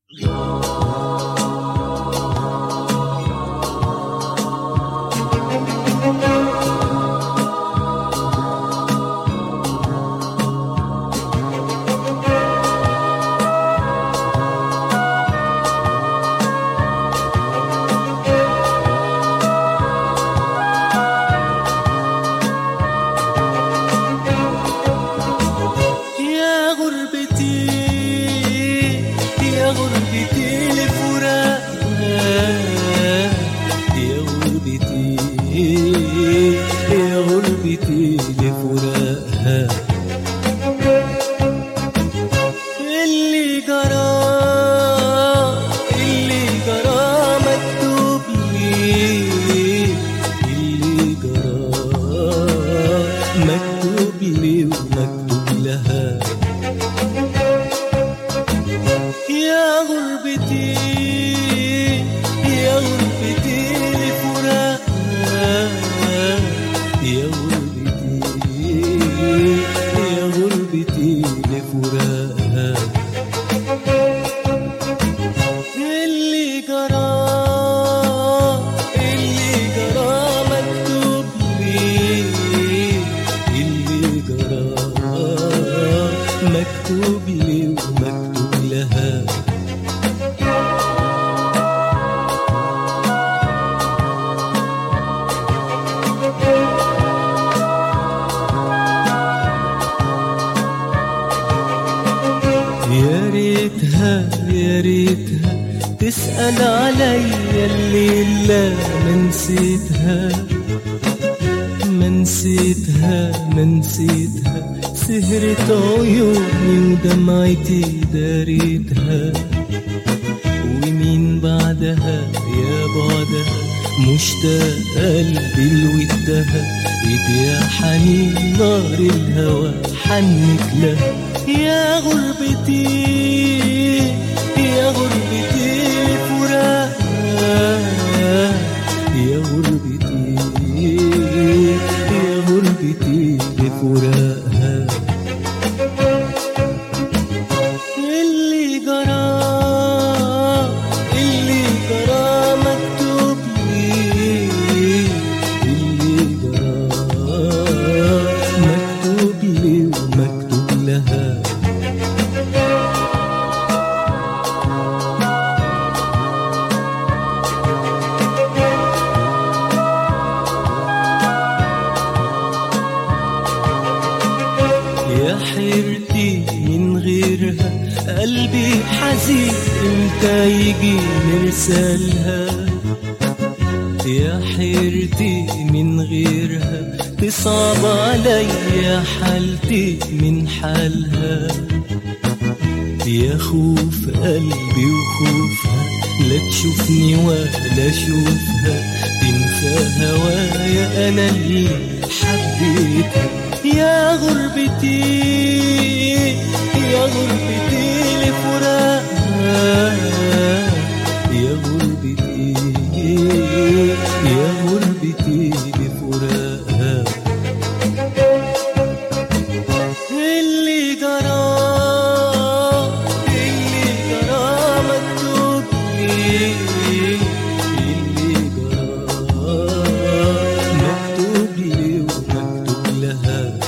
يا ريتها تسأل عليا الليلة ما نسيتها سهرت عيوني ودمعتي داريتها ومين بعدها يا بعدها مشتاق قلبي لودها ايدي يا حنين نار الهوى حنك لها يا غربتي يا غربتي فراقها يا غربتي يا غربتي لفراقها اللي جرى مكتوب لي اللي جرى مكتوب لي ومكتوب لها يا حيرتي من غيرها قلبي حزين امتى يجي مرسالها يا حيرتي من غيرها تصعب عليا حالتي من حالها يا خوف قلبي وخوفها لا تشوفني ولا اشوفها تنسى هوايا انا اللي حبيتها يا غربتي يا غربتي لفراقها يا غربتي يا غربتي لفراقها اللي جرى مكتوب لي اللي جرى مكتوب لي ومكتوب لها